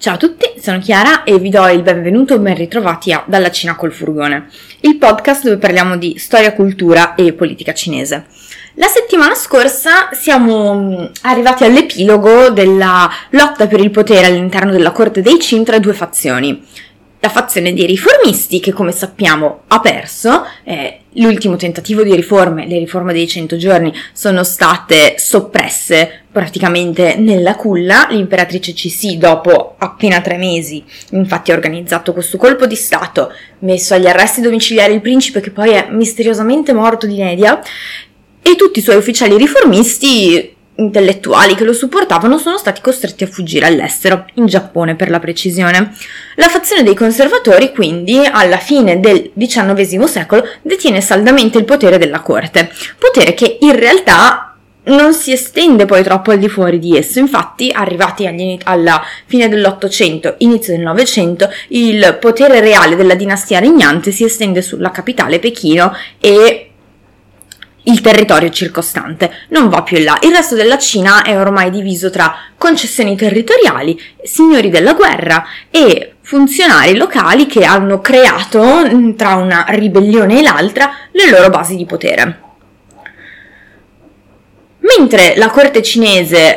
Ciao a tutti, sono Chiara e vi do il benvenuto o ben ritrovati a Dalla Cina col Furgone, il podcast dove parliamo di storia, cultura e politica cinese. La settimana scorsa siamo arrivati all'epilogo della lotta per il potere all'interno della corte dei Qin tra due fazioni. La fazione dei riformisti, che come sappiamo ha perso, l'ultimo tentativo di riforme, le riforme dei 100 giorni, sono state soppresse praticamente nella culla. L'imperatrice Cixi, dopo appena 3 mesi, infatti ha organizzato questo colpo di stato, messo agli arresti domiciliari il principe che poi è misteriosamente morto di inedia, e tutti i suoi ufficiali riformisti intellettuali che lo supportavano sono stati costretti a fuggire all'estero, in Giappone per la precisione. La fazione dei conservatori, quindi, alla fine del XIX secolo, detiene saldamente il potere della corte, potere che in realtà non si estende poi troppo al di fuori di esso. Infatti, arrivati alla fine dell'Ottocento, inizio del Novecento, il potere reale della dinastia regnante si estende sulla capitale Pechino e il territorio circostante, non va più in là. Il resto della Cina è ormai diviso tra concessioni territoriali, signori della guerra e funzionari locali che hanno creato, tra una ribellione e l'altra, le loro basi di potere. Mentre la corte cinese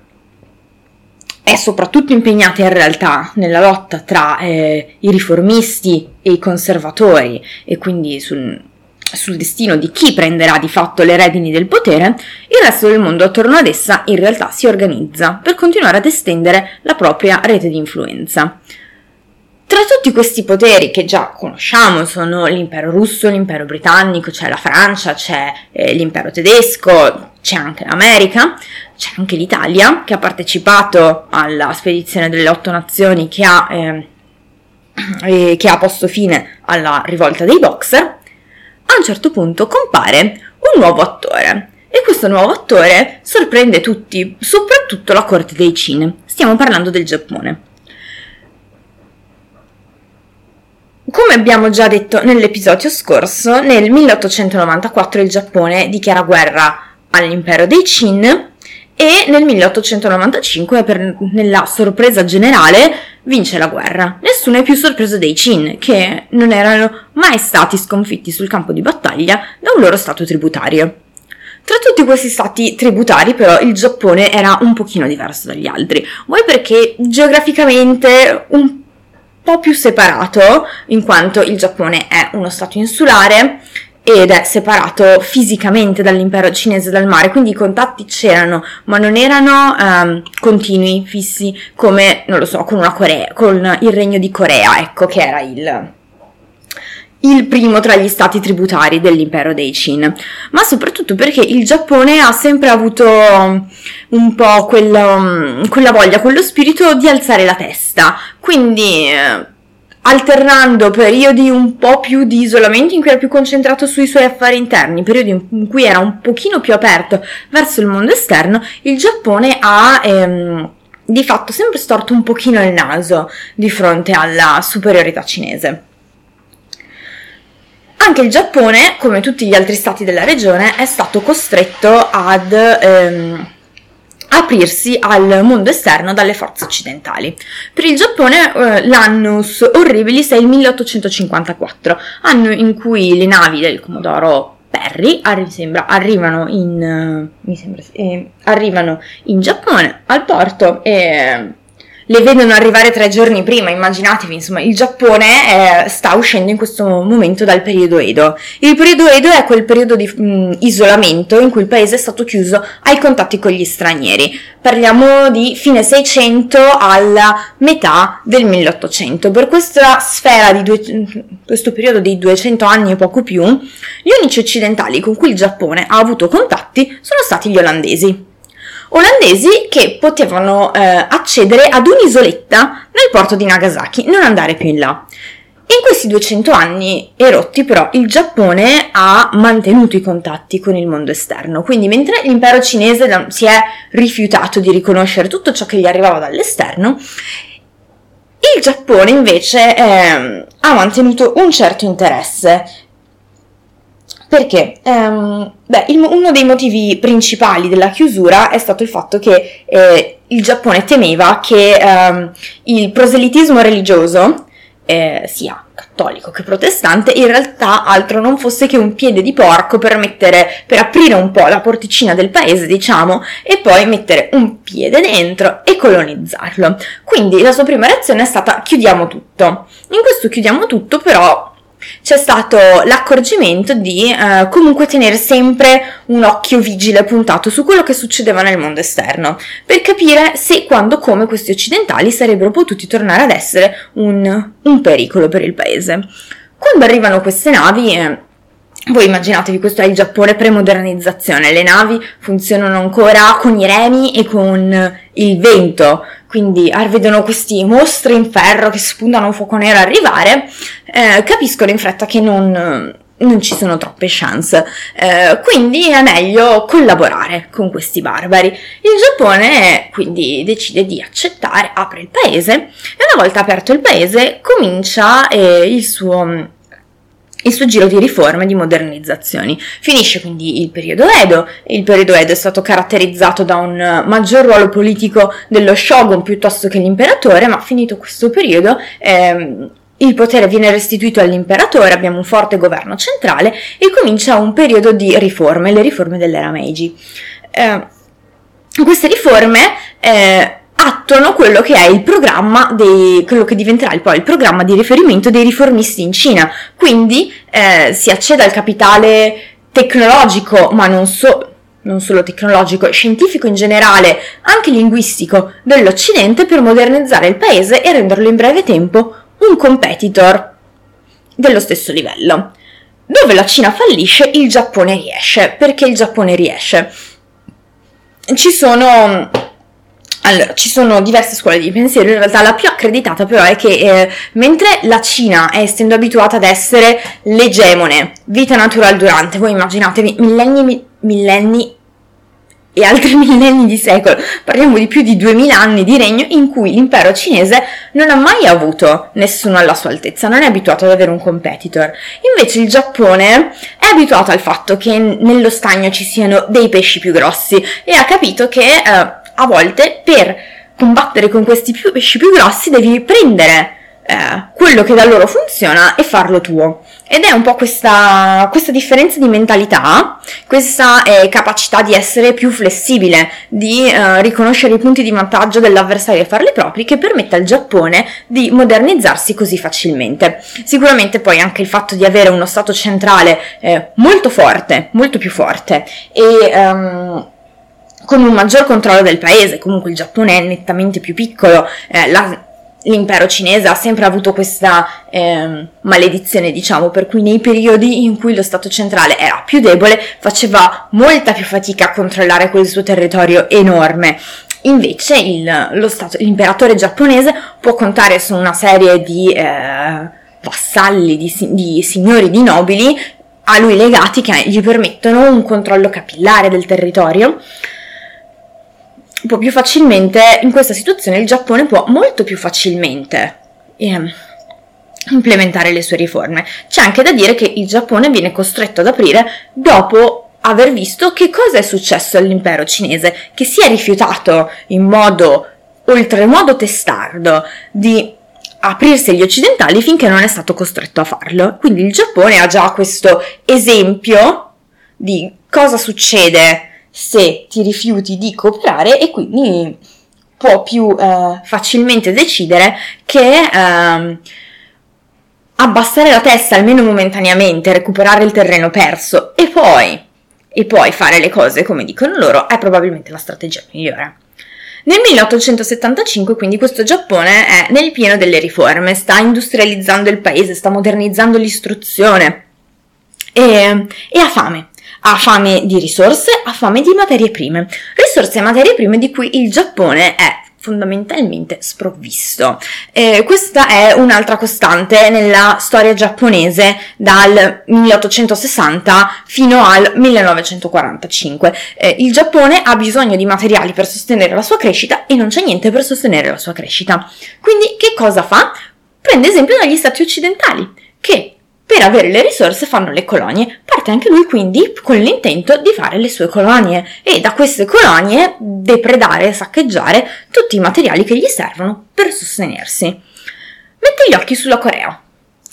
è soprattutto impegnata in realtà nella lotta tra i riformisti e i conservatori, e quindi sul destino di chi prenderà di fatto le redini del potere, il resto del mondo attorno ad essa in realtà si organizza per continuare ad estendere la propria rete di influenza. Tra tutti questi poteri che già conosciamo sono l'impero russo, l'impero britannico, c'è la Francia, c'è l'impero tedesco, c'è anche l'America, c'è anche l'Italia che ha partecipato alla spedizione delle 8 nazioni che ha posto fine alla rivolta dei Boxer. A un certo punto compare un nuovo attore e questo nuovo attore sorprende tutti, soprattutto la corte dei Qin. Stiamo parlando del Giappone. Come abbiamo già detto nell'episodio scorso, nel 1894 il Giappone dichiara guerra all'impero dei Qin e nel 1895, nella sorpresa generale, vince la guerra. Nessuno è più sorpreso dei Qin, che non erano mai stati sconfitti sul campo di battaglia da un loro stato tributario. Tra tutti questi stati tributari, però, il Giappone era un pochino diverso dagli altri. Vuoi perché geograficamente un po' più separato, in quanto il Giappone è uno stato insulare ed è separato fisicamente dall'impero cinese dal mare, quindi i contatti c'erano, ma non erano continui, fissi, come, non lo so, con il regno di Corea, ecco, che era il primo tra gli stati tributari dell'impero dei Qin, ma soprattutto perché il Giappone ha sempre avuto un po' quella voglia, quello spirito di alzare la testa, quindi alternando periodi un po' più di isolamento in cui era più concentrato sui suoi affari interni, periodi in cui era un pochino più aperto verso il mondo esterno, il Giappone ha di fatto sempre storto un pochino il naso di fronte alla superiorità cinese. Anche il Giappone, come tutti gli altri stati della regione, è stato costretto ad aprirsi al mondo esterno dalle forze occidentali. Per il Giappone l'annus horribilis è il 1854, anno in cui le navi del Commodoro Perry arrivano in Giappone, al porto, e le vedono arrivare 3 giorni prima. Immaginatevi, insomma, il Giappone sta uscendo in questo momento dal periodo Edo. Il periodo Edo è quel periodo di isolamento in cui il paese è stato chiuso ai contatti con gli stranieri. Parliamo di fine 600 alla metà del 1800. Per questa sfera questo periodo di 200 anni e poco più, gli unici occidentali con cui il Giappone ha avuto contatti sono stati gli olandesi che potevano accedere ad un'isoletta nel porto di Nagasaki, non andare più in là. In questi 200 anni erotti, però, il Giappone ha mantenuto i contatti con il mondo esterno, quindi mentre l'impero cinese si è rifiutato di riconoscere tutto ciò che gli arrivava dall'esterno, il Giappone invece ha mantenuto un certo interesse Perché? Uno dei motivi principali della chiusura è stato il fatto che il Giappone temeva che il proselitismo religioso, sia cattolico che protestante, in realtà altro non fosse che un piede di porco per aprire un po' la porticina del paese, diciamo, e poi mettere un piede dentro e colonizzarlo. Quindi la sua prima reazione è stata: chiudiamo tutto. In questo chiudiamo tutto, però, c'è stato l'accorgimento di comunque tenere sempre un occhio vigile puntato su quello che succedeva nel mondo esterno, per capire se, quando, come questi occidentali sarebbero potuti tornare ad essere un pericolo per il paese. Quando arrivano queste navi, voi immaginatevi, questo è il Giappone pre-modernizzazione, le navi funzionano ancora con i remi e con il vento, quindi vedono questi mostri in ferro che spuntano fuoco nero arrivare, capiscono in fretta che non ci sono troppe chance, quindi è meglio collaborare con questi barbari. Il Giappone quindi decide di accettare, apre il paese, e una volta aperto il paese comincia il suo giro di riforme, di modernizzazioni. Finisce quindi il periodo Edo. Il periodo Edo è stato caratterizzato da un maggior ruolo politico dello shogun piuttosto che l'imperatore, ma finito questo periodo il potere viene restituito all'imperatore, abbiamo un forte governo centrale e comincia un periodo di riforme, le riforme dell'era Meiji. Queste riforme attuano quello che è il programma quello che diventerà poi il programma di riferimento dei riformisti in Cina. Quindi si accede al capitale tecnologico, ma non solo tecnologico, scientifico in generale, anche linguistico dell'Occidente, per modernizzare il paese e renderlo in breve tempo un competitor dello stesso livello. Dove la Cina fallisce, il Giappone riesce. Perché il Giappone riesce? Ci sono diverse scuole di pensiero. In realtà la più accreditata però è che mentre la Cina, essendo abituata ad essere l'egemone, vita natural durante, voi immaginatevi millenni e altri millenni di secolo, parliamo di più di 2000 anni di regno in cui l'impero cinese non ha mai avuto nessuno alla sua altezza, non è abituato ad avere un competitor. Invece il Giappone è abituato al fatto che nello stagno ci siano dei pesci più grossi e ha capito che a volte per combattere con questi pesci più grossi devi prendere quello che da loro funziona e farlo tuo. Ed è un po' questa differenza di mentalità, questa capacità di essere più flessibile, di riconoscere i punti di vantaggio dell'avversario e farli propri, che permette al Giappone di modernizzarsi così facilmente. Sicuramente poi anche il fatto di avere uno stato centrale molto forte, molto più forte, e con un maggior controllo del paese. Comunque il Giappone è nettamente più piccolo, l'impero cinese ha sempre avuto questa maledizione, diciamo, per cui nei periodi in cui lo Stato centrale era più debole faceva molta più fatica a controllare quel suo territorio enorme. Invece l'imperatore giapponese può contare su una serie di vassalli, di signori, di nobili a lui legati, che gli permettono un controllo capillare del territorio. Un po' più facilmente. In questa situazione il Giappone può molto più facilmente implementare le sue riforme. C'è anche da dire che il Giappone viene costretto ad aprire dopo aver visto che cosa è successo all'impero cinese, che si è rifiutato in modo oltremodo testardo di aprirsi agli occidentali finché non è stato costretto a farlo. Quindi il Giappone ha già questo esempio di cosa succede se ti rifiuti di cooperare, e quindi può più facilmente decidere che abbassare la testa almeno momentaneamente, recuperare il terreno perso e poi fare le cose come dicono loro è probabilmente la strategia migliore. Nel 1875 quindi questo Giappone è nel pieno delle riforme, sta industrializzando il paese, sta modernizzando l'istruzione e ha fame. Ha fame di risorse, ha fame di materie prime. Risorse e materie prime di cui il Giappone è fondamentalmente sprovvisto. Questa è un'altra costante nella storia giapponese dal 1860 fino al 1945. Il Giappone ha bisogno di materiali per sostenere la sua crescita e non c'è niente per sostenere la sua crescita. Quindi che cosa fa? Prende esempio dagli stati occidentali, che per per avere le risorse fanno le colonie. Parte anche lui quindi con l'intento di fare le sue colonie e da queste colonie depredare e saccheggiare tutti i materiali che gli servono per sostenersi. Mette gli occhi sulla Corea.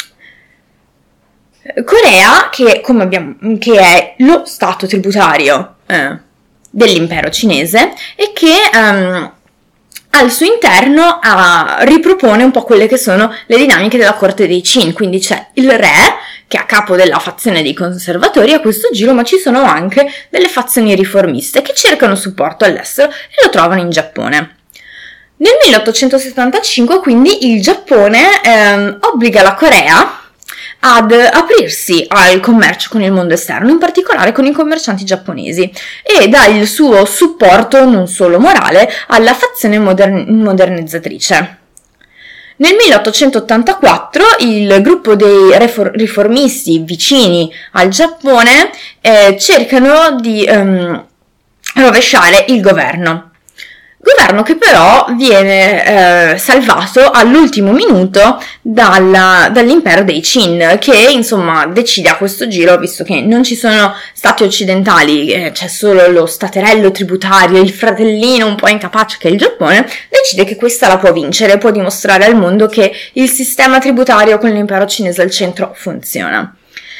Corea, che è lo stato tributario dell'impero cinese e che al suo interno ripropone un po' quelle che sono le dinamiche della corte dei Qin, quindi c'è il re che è a capo della fazione dei conservatori a questo giro, ma ci sono anche delle fazioni riformiste che cercano supporto all'estero e lo trovano in Giappone. Nel 1875 quindi il Giappone obbliga la Corea ad aprirsi al commercio con il mondo esterno, in particolare con i commercianti giapponesi, e dà il suo supporto non solo morale alla fazione modernizzatrice. Nel 1884 il gruppo dei riformisti vicini al Giappone cercano di rovesciare il governo che però viene salvato all'ultimo minuto dall'impero dei Qin, che insomma decide a questo giro, visto che non ci sono stati occidentali, c'è solo lo staterello tributario, il fratellino un po' incapace che è il Giappone, decide che questa la può vincere, può dimostrare al mondo che il sistema tributario con l'impero cinese al centro funziona.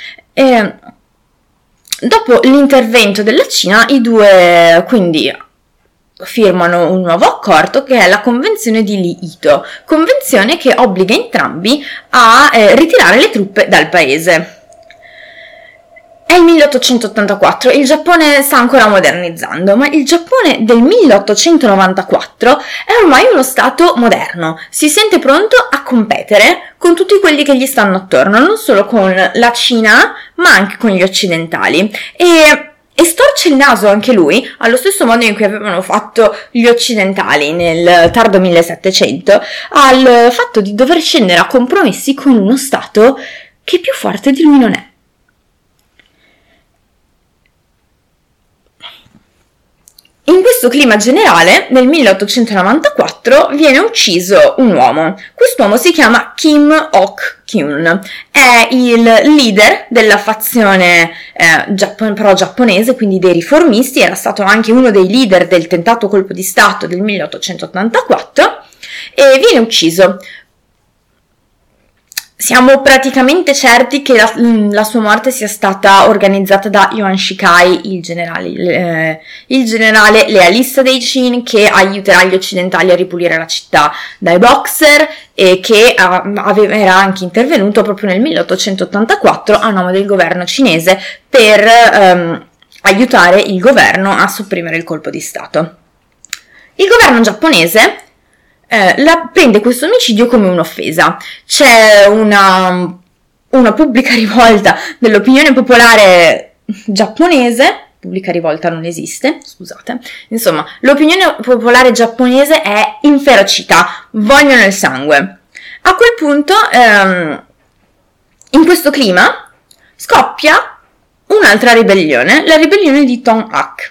Dopo l'intervento della Cina, i due quindi firmano un nuovo accordo che è la Convenzione di Li-Ito, convenzione che obbliga entrambi a ritirare le truppe dal paese. È il 1884, il Giappone sta ancora modernizzando, ma il Giappone del 1894 è ormai uno stato moderno, si sente pronto a competere con tutti quelli che gli stanno attorno, non solo con la Cina, ma anche con gli occidentali. E storce il naso anche lui, allo stesso modo in cui avevano fatto gli occidentali nel tardo 1700, al fatto di dover scendere a compromessi con uno Stato che più forte di lui non è. In questo clima generale, nel 1894 viene ucciso un uomo. Quest'uomo si chiama Kim Ok-kyun, è il leader della fazione pro-giapponese, quindi dei riformisti, era stato anche uno dei leader del tentato colpo di Stato del 1884 e viene ucciso. Siamo praticamente certi che la sua morte sia stata organizzata da Yuan Shikai, il generale lealista dei Qin, che aiuterà gli occidentali a ripulire la città dai Boxer e che era anche intervenuto proprio nel 1884 a nome del governo cinese per aiutare il governo a sopprimere il colpo di Stato. Il governo giapponese prende questo omicidio come un'offesa. C'è una pubblica rivolta dell'opinione popolare giapponese. Pubblica rivolta non esiste, scusate. Insomma, l'opinione popolare giapponese è inferocita, vogliono il sangue. A quel punto, in questo clima, scoppia un'altra ribellione, la ribellione di Tong-ak.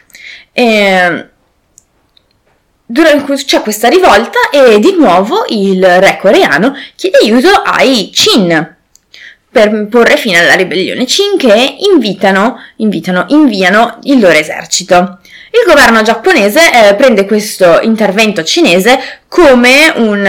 C'è questa rivolta e di nuovo il re coreano chiede aiuto ai Qin per porre fine alla ribellione. Qin che inviano il loro esercito. Il governo giapponese prende questo intervento cinese come un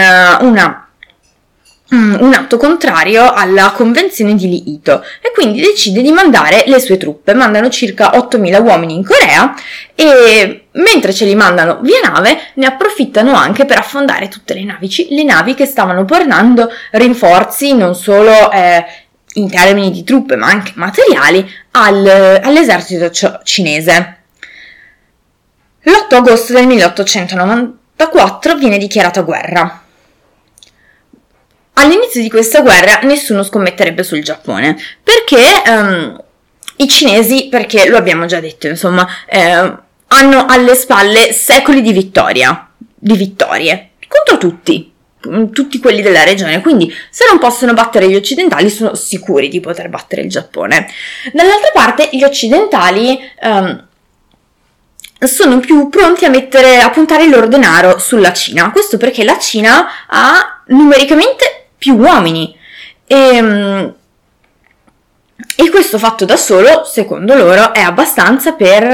atto contrario alla convenzione di Li-Ito e quindi decide di mandare le sue truppe. Mandano circa 8.000 uomini in Corea e mentre ce li mandano via nave ne approfittano anche per affondare tutte le navi che stavano portando rinforzi non solo in termini di truppe ma anche materiali all'esercito cinese. L'8 agosto del 1894 viene dichiarata guerra. All'inizio di questa guerra nessuno scommetterebbe sul Giappone, perché i cinesi, perché lo abbiamo già detto, insomma, hanno alle spalle secoli di vittorie, contro tutti quelli della regione, quindi se non possono battere gli occidentali sono sicuri di poter battere il Giappone. Dall'altra parte gli occidentali sono più pronti a puntare il loro denaro sulla Cina, questo perché la Cina ha numericamente più uomini e E questo fatto da solo, secondo loro, è abbastanza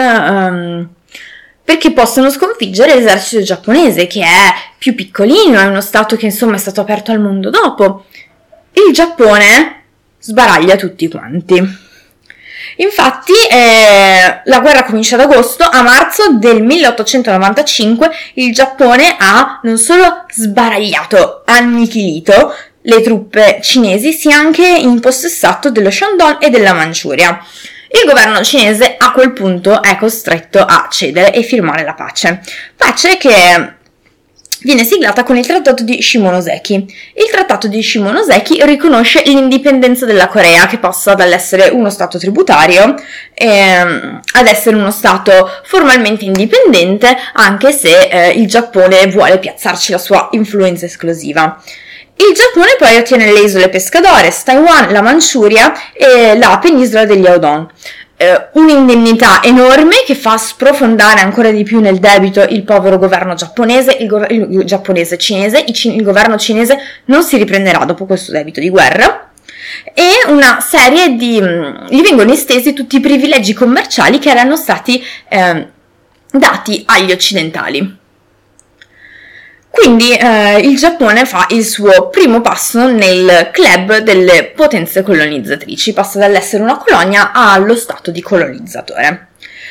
perché possono sconfiggere l'esercito giapponese, che è più piccolino, è uno stato che insomma è stato aperto al mondo dopo. Il Giappone sbaraglia tutti quanti. Infatti la guerra comincia ad agosto. A marzo del 1895 il Giappone ha non solo sbaragliato, annichilito le truppe cinesi, si è anche impossessato dello Shandong e della Manciuria. Il governo cinese a quel punto è costretto a cedere e firmare la pace che viene siglata con il trattato di Shimonoseki. Il trattato di Shimonoseki riconosce l'indipendenza della Corea, che passa dall'essere uno stato tributario ad essere uno stato formalmente indipendente, anche se il Giappone vuole piazzarci la sua influenza esclusiva. Il Giappone poi ottiene le isole Pescadores, Taiwan, la Manciuria e la penisola degli Liaodong. Un'indennità enorme che fa sprofondare ancora di più nel debito il povero governo giapponese, il governo cinese non si riprenderà dopo questo debito di guerra, e una serie gli vengono estesi tutti i privilegi commerciali che erano stati dati agli occidentali. Quindi il Giappone fa il suo primo passo nel club delle potenze colonizzatrici, passa dall'essere una colonia allo stato di colonizzatore.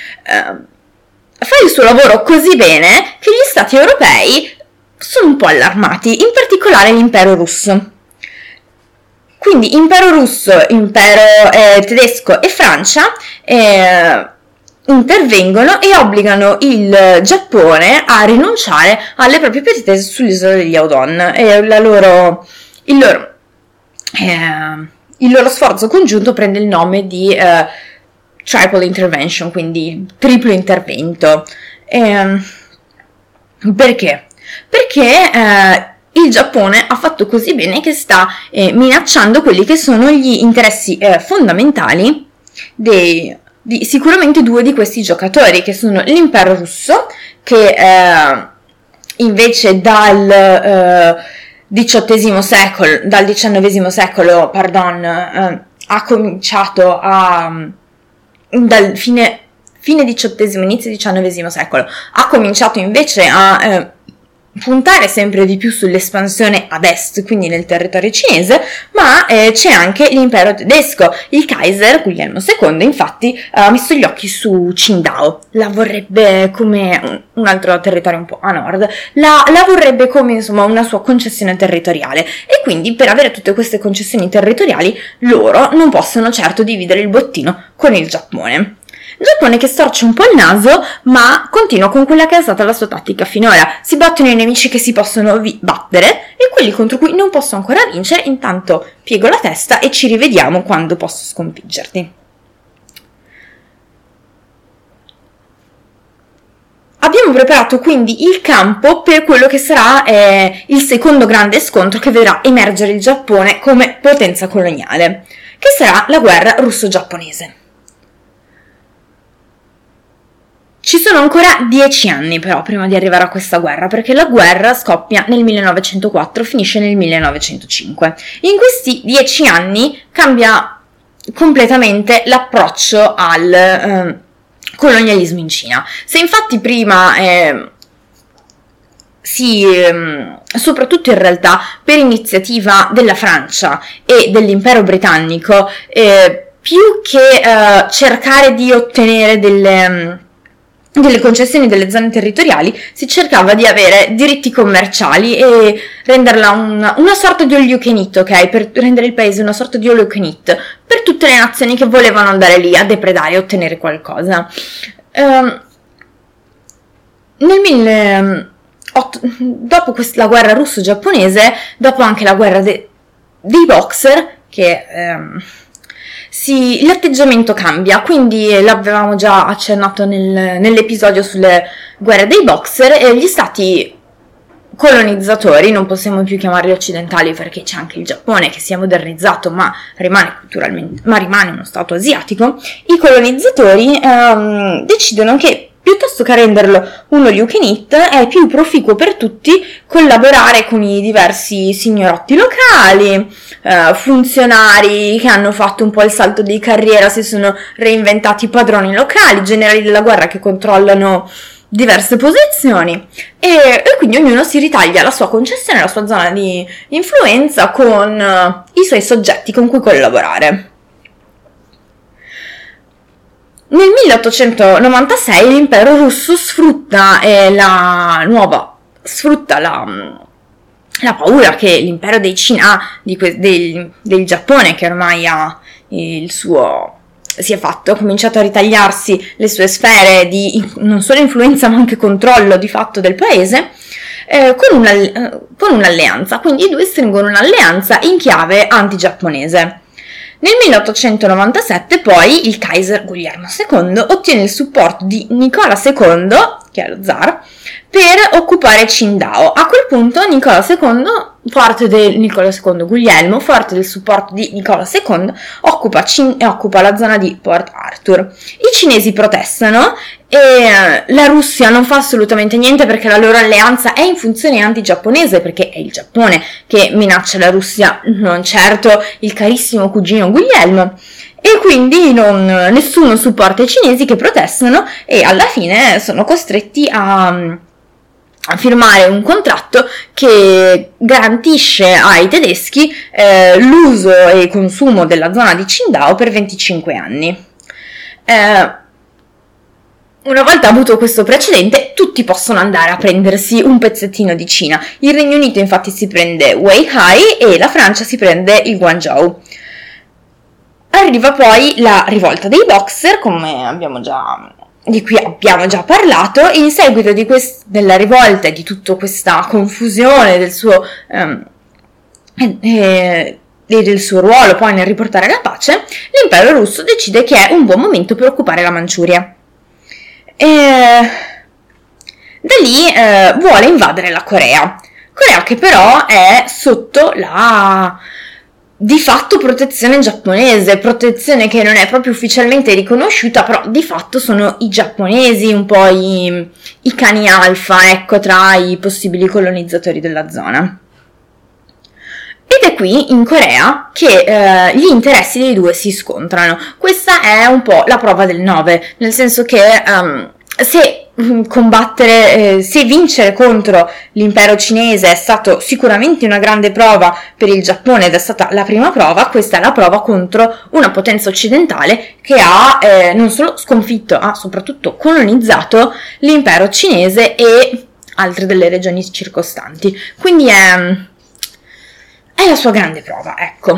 Fa il suo lavoro così bene che gli stati europei sono un po' allarmati, in particolare l'impero russo. Quindi impero russo, impero tedesco e Francia intervengono e obbligano il Giappone a rinunciare alle proprie pretese sull'isola degli Liaodong, e il loro sforzo congiunto prende il nome di Triple Intervention, quindi triplo intervento. Perché? Perché il Giappone ha fatto così bene che sta minacciando quelli che sono gli interessi fondamentali di sicuramente due di questi giocatori, che sono l'impero russo, che invece dal XIX secolo, ha cominciato dal fine XVIII, inizio XIX secolo, ha cominciato invece a puntare sempre di più sull'espansione ad est, quindi nel territorio cinese, ma c'è anche l'impero tedesco. Il Kaiser Guglielmo II infatti ha messo gli occhi su Qingdao, la vorrebbe come un altro territorio un po' a nord, la vorrebbe come insomma una sua concessione territoriale, e quindi per avere tutte queste concessioni territoriali loro non possono certo dividere il bottino con il Giappone. Il Giappone che storce un po' il naso, ma continua con quella che è stata la sua tattica finora. Si battono i nemici che si possono battere e quelli contro cui non posso ancora vincere, intanto piego la testa e ci rivediamo quando posso sconfiggerti. Abbiamo preparato quindi il campo per quello che sarà il secondo grande scontro che vedrà emergere il Giappone come potenza coloniale, che sarà la guerra russo-giapponese. Ci sono ancora 10 anni però prima di arrivare a questa guerra, perché la guerra scoppia nel 1904, finisce nel 1905. In questi 10 anni cambia completamente l'approccio al colonialismo in Cina. Se infatti prima soprattutto in realtà per iniziativa della Francia e dell'impero britannico, più che cercare di ottenere delle concessioni delle zone territoriali, si cercava di avere diritti commerciali e renderla una sorta di all you can eat, ok? Per rendere il paese una sorta di all you can eat per tutte le nazioni che volevano andare lì a depredare e ottenere qualcosa. Dopo la guerra russo-giapponese, dopo anche la guerra dei boxer, che l'atteggiamento cambia, quindi l'avevamo già accennato nell'episodio sulle guerre dei boxer, e gli stati colonizzatori, non possiamo più chiamarli occidentali perché c'è anche il Giappone che si è modernizzato ma rimane uno stato asiatico. I colonizzatori decidono che piuttosto che renderlo un all you can eat, è più proficuo per tutti collaborare con i diversi signorotti locali, funzionari che hanno fatto un po' il salto di carriera, si sono reinventati padroni locali, generali della guerra che controllano diverse posizioni e quindi ognuno si ritaglia la sua concessione, la sua zona di influenza con i suoi soggetti con cui collaborare. Nel 1896 l'impero russo sfrutta la paura che l'impero dei Cina, del Giappone, che ormai ha si è cominciato a ritagliarsi le sue sfere di non solo influenza ma anche controllo di fatto del paese, con un'alleanza. Quindi i due stringono un'alleanza in chiave anti-giapponese. Nel 1897 poi il Kaiser Guglielmo II ottiene il supporto di Nicola II, che è lo zar, per occupare Qingdao. A quel punto Nicola II, Guglielmo, forte del supporto di Nicola II, occupa la zona di Port Arthur. I cinesi protestano e la Russia non fa assolutamente niente perché la loro alleanza è in funzione anti-giapponese, perché è il Giappone che minaccia la Russia, non certo il carissimo cugino Guglielmo. E quindi nessuno supporta i cinesi che protestano e alla fine sono costretti a firmare un contratto che garantisce ai tedeschi l'uso e consumo della zona di Qingdao per 25 anni. Una volta avuto questo precedente, tutti possono andare a prendersi un pezzettino di Cina. Il Regno Unito infatti si prende Weihai e la Francia si prende il Guangzhou. Arriva poi la rivolta dei Boxer, di cui abbiamo già parlato. In seguito della rivolta e di tutta questa confusione del suo ruolo poi nel riportare la pace, l'impero russo decide che è un buon momento per occupare la Manciuria. Da lì vuole invadere la Corea che però è sotto la di fatto protezione giapponese, protezione che non è proprio ufficialmente riconosciuta, però di fatto sono i giapponesi un po' i cani alfa, ecco, tra i possibili colonizzatori della zona. Ed è qui in Corea che gli interessi dei due si scontrano. Questa è un po' la prova del 9, nel senso che se vincere contro l'impero cinese è stato sicuramente una grande prova per il Giappone ed è stata la prima prova, questa è la prova contro una potenza occidentale che ha non solo sconfitto, ha soprattutto colonizzato l'impero cinese e altre delle regioni circostanti. Quindi è la sua grande prova, ecco.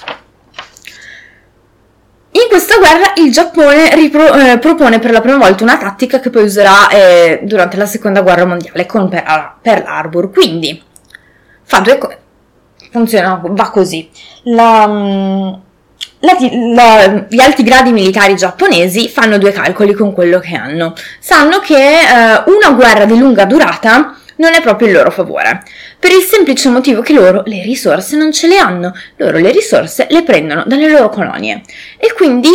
In questa guerra il Giappone propone per la prima volta una tattica che poi userà durante la seconda guerra mondiale con Pearl Harbor. Quindi va così. Gli alti gradi militari giapponesi fanno due calcoli con quello che hanno. Sanno che una guerra di lunga durata non è proprio il loro favore, per il semplice motivo che loro le risorse non ce le hanno, loro le risorse le prendono dalle loro colonie e quindi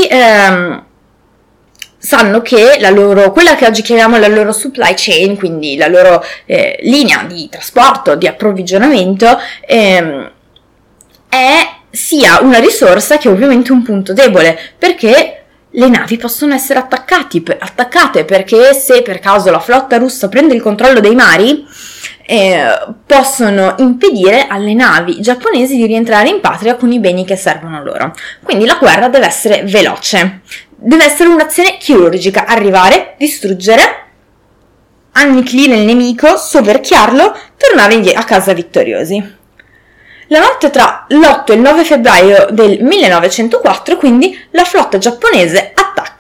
sanno che quella che oggi chiamiamo la loro supply chain, quindi la loro linea di trasporto, di approvvigionamento, è sia una risorsa che ovviamente un punto debole, perché le navi possono essere attaccate perché se per caso la flotta russa prende il controllo dei mari, possono impedire alle navi giapponesi di rientrare in patria con i beni che servono loro. Quindi la guerra deve essere veloce, deve essere un'azione chirurgica: arrivare, distruggere, annichilire il nemico, soverchiarlo, tornare a casa vittoriosi. La notte tra l'8 e il 9 febbraio del 1904, quindi, la flotta giapponese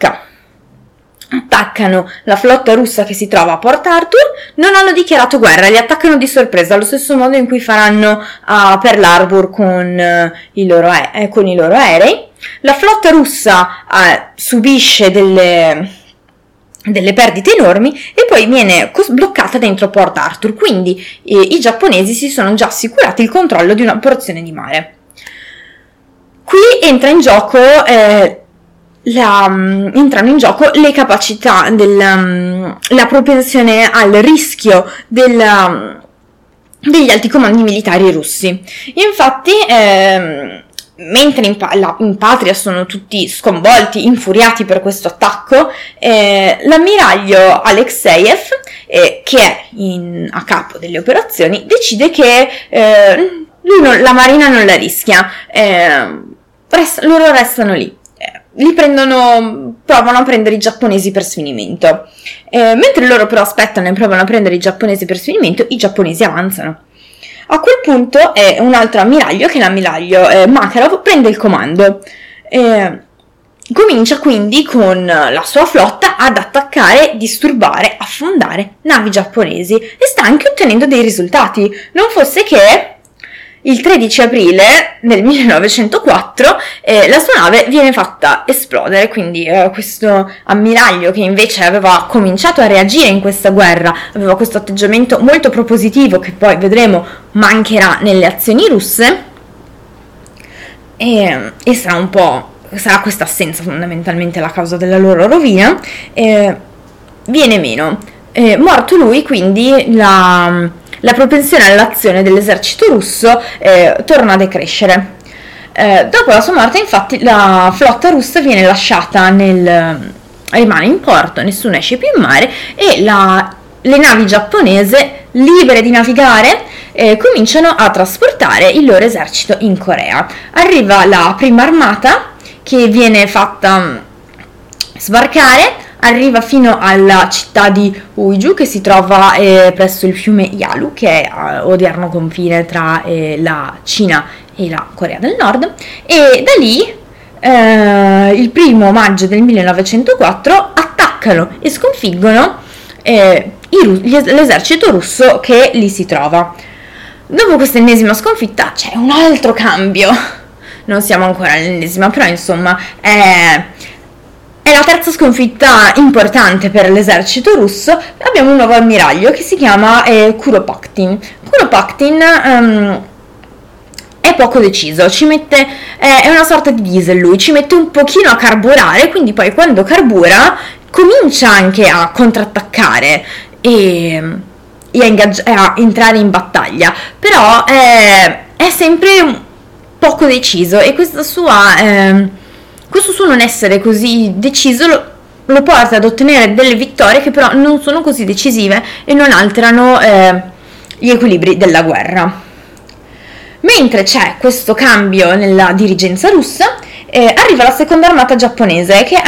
attaccano la flotta russa che si trova a Port Arthur. Non hanno dichiarato guerra, li attaccano di sorpresa, allo stesso modo in cui faranno a Pearl Harbor con i loro aerei. La flotta russa subisce delle perdite enormi e poi viene bloccata dentro Port Arthur, quindi i giapponesi si sono già assicurati il controllo di una porzione di mare. Qui entra in gioco entrano in gioco le capacità la propensione al rischio degli alti comandi militari russi. Infatti, mentre in patria sono tutti sconvolti, infuriati per questo attacco, l'ammiraglio Alexeyev, che è a capo delle operazioni, decide che la marina non la rischia, loro restano lì. Provano a prendere i giapponesi per sfinimento. Mentre loro però aspettano e provano a prendere i giapponesi per sfinimento, i giapponesi avanzano. A quel punto un altro ammiraglio, che è l'ammiraglio Makarov, prende il comando. Comincia quindi con la sua flotta ad attaccare, disturbare, affondare navi giapponesi e sta anche ottenendo dei risultati. Non fosse che il 13 aprile del 1904 la sua nave viene fatta esplodere, quindi questo ammiraglio, che invece aveva cominciato a reagire in questa guerra, aveva questo atteggiamento molto propositivo che poi vedremo mancherà nelle azioni russe, e sarà questa assenza fondamentalmente la causa della loro rovina, viene meno. Morto lui, quindi la propensione all'azione dell'esercito russo torna a decrescere. Dopo la sua morte, infatti, la flotta russa viene lasciata rimane in porto, nessuno esce più in mare, e le navi giapponesi, libere di navigare, cominciano a trasportare il loro esercito in Corea. Arriva la prima armata, che viene fatta sbarcare, arriva fino alla città di Uiju, che si trova presso il fiume Yalu, che è odierno confine tra la Cina e la Corea del Nord, e da lì il 1 maggio del 1904 attaccano e sconfiggono l'esercito russo che lì si trova. Dopo questa ennesima sconfitta c'è un altro cambio. Non siamo ancora all'ennesima, però insomma è la terza sconfitta importante per l'esercito russo. Abbiamo un nuovo ammiraglio che si chiama Kuropatkin. Kuropatkin è poco deciso, è una sorta di diesel lui, ci mette un pochino a carburare, quindi poi quando carbura comincia anche a contrattaccare e a entrare in battaglia, però è sempre poco deciso, e questo suo non essere così deciso lo porta ad ottenere delle vittorie che però non sono così decisive e non alterano gli equilibri della guerra. Mentre c'è questo cambio nella dirigenza russa, arriva la seconda armata giapponese, che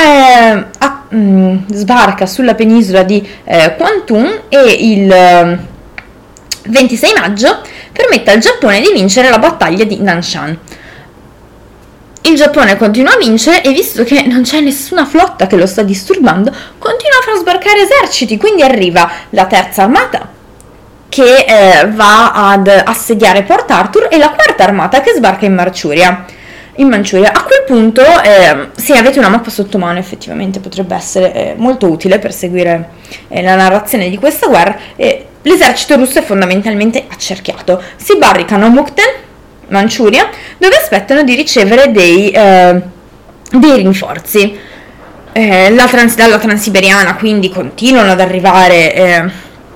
sbarca sulla penisola di Kwantung, e il 26 maggio permette al Giappone di vincere la battaglia di Nanshan. Il Giappone continua a vincere, e visto che non c'è nessuna flotta che lo sta disturbando, continua a far sbarcare eserciti. Quindi arriva la terza armata, che va ad assediare Port Arthur, e la quarta armata che sbarca in Manciuria. A quel punto, se avete una mappa sotto mano, effettivamente potrebbe essere molto utile per seguire la narrazione di questa guerra. L'esercito russo è fondamentalmente accerchiato. Si barricano a Mukden, Manciuria, dove aspettano di ricevere dei rinforzi. Dalla Transiberiana quindi continuano ad arrivare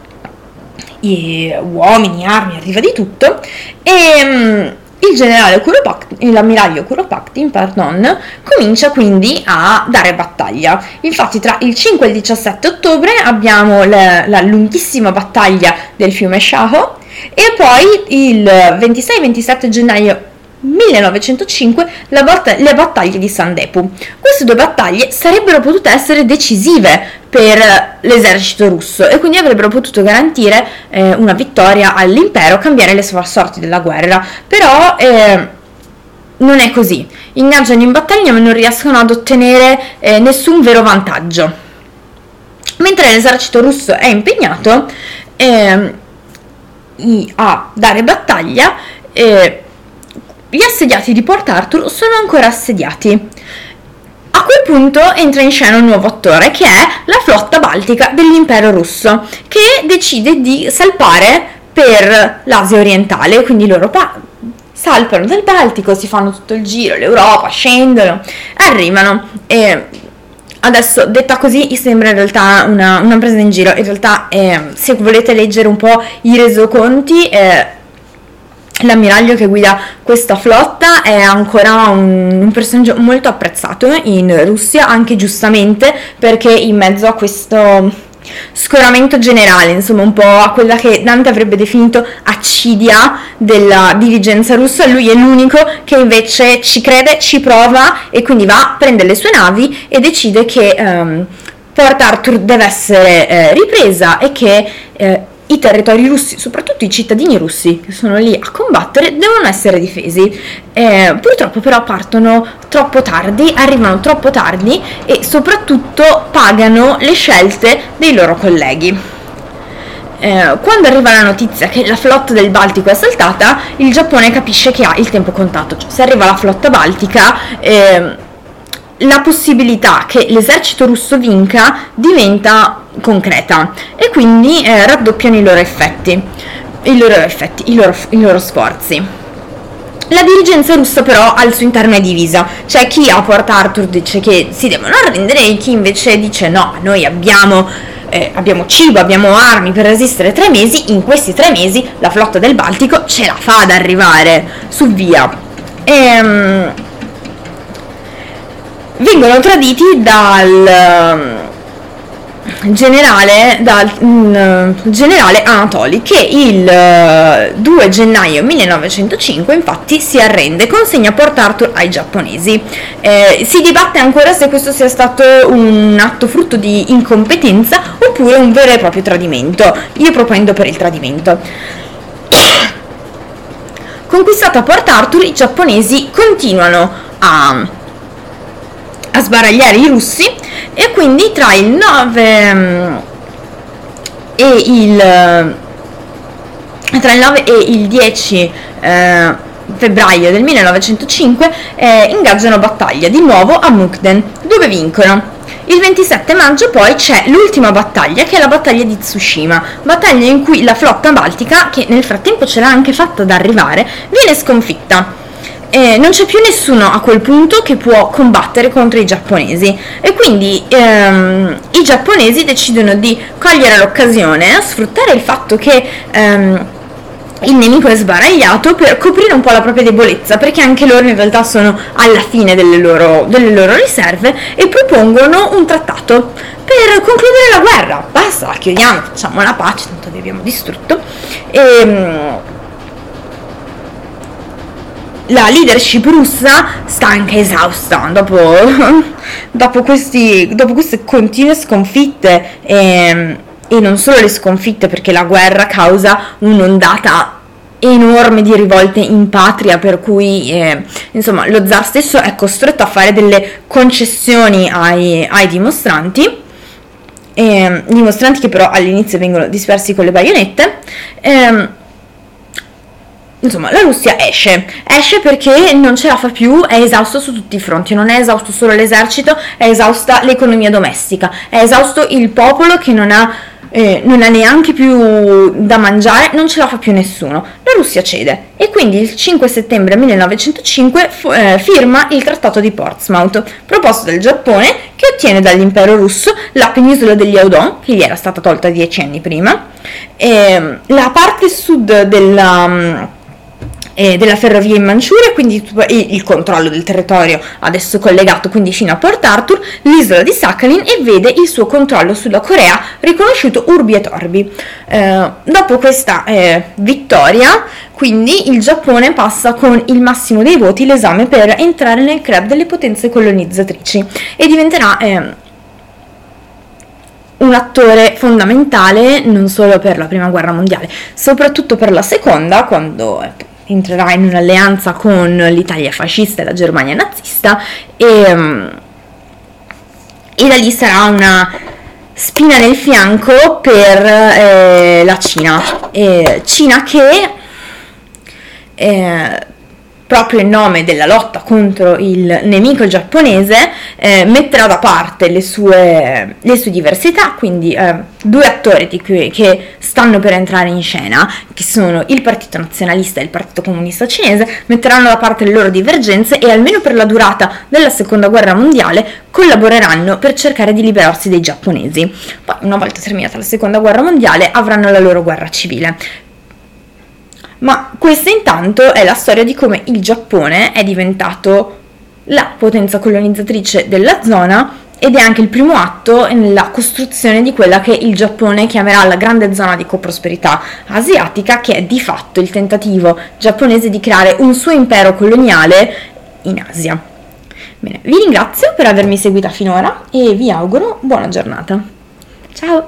uomini, armi, arriva di tutto, e il generale l'ammiraglio Kuropatkin, comincia quindi a dare battaglia. Infatti tra il 5 e il 17 ottobre abbiamo la lunghissima battaglia del fiume Shaho, e poi il 26-27 gennaio 1905 le battaglie di Sandepu. Queste due battaglie sarebbero potute essere decisive per l'esercito russo, e quindi avrebbero potuto garantire una vittoria all'impero, cambiare le sorti della guerra. Però non è così. Ingaggiano in battaglia ma non riescono ad ottenere nessun vero vantaggio. Mentre l'esercito russo è impegnato a dare battaglia, gli assediati di Port Arthur sono ancora assediati. A quel punto entra in scena un nuovo attore, che è la flotta baltica dell'impero russo, che decide di salpare per l'Asia orientale, quindi loro salpano dal Baltico, si fanno tutto il giro, l'Europa, scendono, arrivano e adesso detta così sembra in realtà una presa in giro. In realtà se volete leggere un po' i resoconti, l'ammiraglio che guida questa flotta è ancora un personaggio molto apprezzato in Russia, anche giustamente, perché in mezzo a questo scoramento generale, insomma un po' a quella che Dante avrebbe definito accidia della dirigenza russa, lui è l'unico che invece ci crede, ci prova e quindi va, prende le sue navi e decide che Port Arthur deve essere ripresa e che i territori russi, soprattutto i cittadini russi che sono lì a combattere, devono essere difesi. Purtroppo però partono troppo tardi, arrivano troppo tardi e soprattutto pagano le scelte dei loro colleghi. Quando arriva la notizia che la flotta del Baltico è saltata, il Giappone capisce che ha il tempo contato, cioè se arriva la flotta baltica la possibilità che l'esercito russo vinca diventa concreta e quindi raddoppiano i loro sforzi. La dirigenza russa però al suo interno è divisa, c'è chi a Port Arthur dice che si devono arrendere e chi invece dice no, noi abbiamo cibo, abbiamo armi per resistere 3 mesi, in questi 3 mesi la flotta del Baltico ce la fa ad arrivare su via. Vengono traditi dal generale Anatoli, che il 2 gennaio 1905 infatti si arrende, consegna Port Arthur ai giapponesi. Si dibatte ancora se questo sia stato un atto frutto di incompetenza oppure un vero e proprio tradimento. Io propendo per il tradimento. Conquistata Port Arthur, i giapponesi continuano a sbaragliare i russi e quindi tra il 9 e il 10 febbraio del 1905 ingaggiano battaglia di nuovo a Mukden, dove vincono. Il 27 maggio poi c'è l'ultima battaglia, che è la battaglia di Tsushima, battaglia in cui la flotta baltica, che nel frattempo ce l'ha anche fatta ad arrivare, viene sconfitta. Non c'è più nessuno a quel punto che può combattere contro i giapponesi e quindi i giapponesi decidono di cogliere l'occasione, sfruttare il fatto che il nemico è sbaragliato per coprire un po' la propria debolezza, perché anche loro in realtà sono alla fine delle loro riserve e propongono un trattato per concludere la guerra. Basta, la chiudiamo, facciamo la pace, tanto vi abbiamo distrutto. La leadership russa, stanca, esausta, dopo queste continue sconfitte e non solo le sconfitte, perché la guerra causa un'ondata enorme di rivolte in patria, per cui insomma lo zar stesso è costretto a fare delle concessioni ai dimostranti, che però all'inizio vengono dispersi con le baionette. Insomma, la Russia esce perché non ce la fa più, è esausto su tutti i fronti, non è esausto solo l'esercito, è esausta l'economia domestica, è esausto il popolo che non ha neanche più da mangiare, non ce la fa più nessuno. La Russia cede e quindi il 5 settembre 1905 firma il trattato di Portsmouth, proposto dal Giappone, che ottiene dall'impero russo la penisola degli Liaodong, che gli era stata tolta 10 anni prima, la parte sud della ferrovia in Manciuria, quindi il controllo del territorio adesso collegato quindi fino a Port Arthur, l'isola di Sakhalin, e vede il suo controllo sulla Corea riconosciuto urbi et orbi. Dopo questa vittoria, quindi il Giappone passa con il massimo dei voti l'esame per entrare nel club delle potenze colonizzatrici e diventerà un attore fondamentale non solo per la prima guerra mondiale, soprattutto per la seconda, quando entrerà in un'alleanza con l'Italia fascista e la Germania nazista, e da lì sarà una spina nel fianco per la Cina che proprio in nome della lotta contro il nemico giapponese, metterà da parte le sue diversità, quindi due attori che stanno per entrare in scena, che sono il Partito Nazionalista e il Partito Comunista Cinese, metteranno da parte le loro divergenze e almeno per la durata della Seconda Guerra Mondiale collaboreranno per cercare di liberarsi dei giapponesi. Poi, una volta terminata la Seconda Guerra Mondiale, avranno la loro guerra civile. Ma questa intanto è la storia di come il Giappone è diventato la potenza colonizzatrice della zona ed è anche il primo atto nella costruzione di quella che il Giappone chiamerà la grande zona di coprosperità asiatica, che è di fatto il tentativo giapponese di creare un suo impero coloniale in Asia. Bene, vi ringrazio per avermi seguita finora e vi auguro buona giornata. Ciao!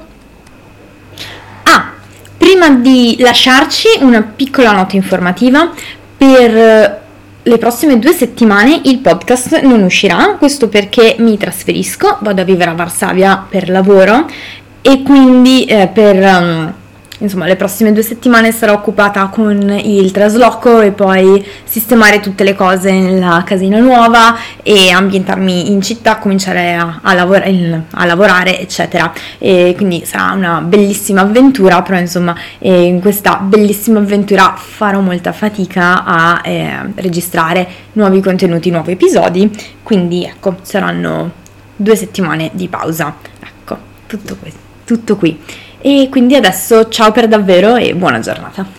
Prima di lasciarci una piccola nota informativa: per le prossime 2 settimane il podcast non uscirà, questo perché mi trasferisco, vado a vivere a Varsavia per lavoro e quindi le prossime 2 settimane sarò occupata con il trasloco e poi sistemare tutte le cose nella casina nuova e ambientarmi in città, cominciare a lavorare eccetera, e quindi sarà una bellissima avventura, però in questa bellissima avventura farò molta fatica a registrare nuovi contenuti, nuovi episodi, quindi ecco, saranno 2 settimane di pausa. Ecco, tutto qui. E quindi adesso ciao per davvero e buona giornata.